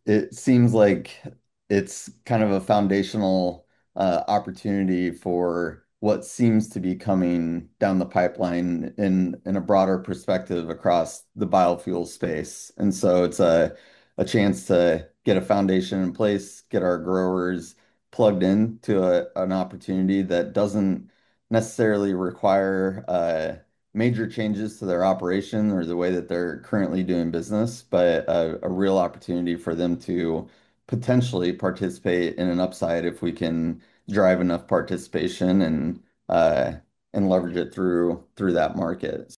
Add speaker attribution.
Speaker 1: it seems like it's kind of a foundational opportunity for what seems to be coming down the pipeline in a broader perspective across the biofuel space. And so it's a chance to get a foundation in place, get our growers plugged in to an opportunity that doesn't necessarily require major changes to their operation or the way that they're currently doing business, but a real opportunity for them to potentially participate in an upside if we can drive enough participation uh, and leverage it through that market.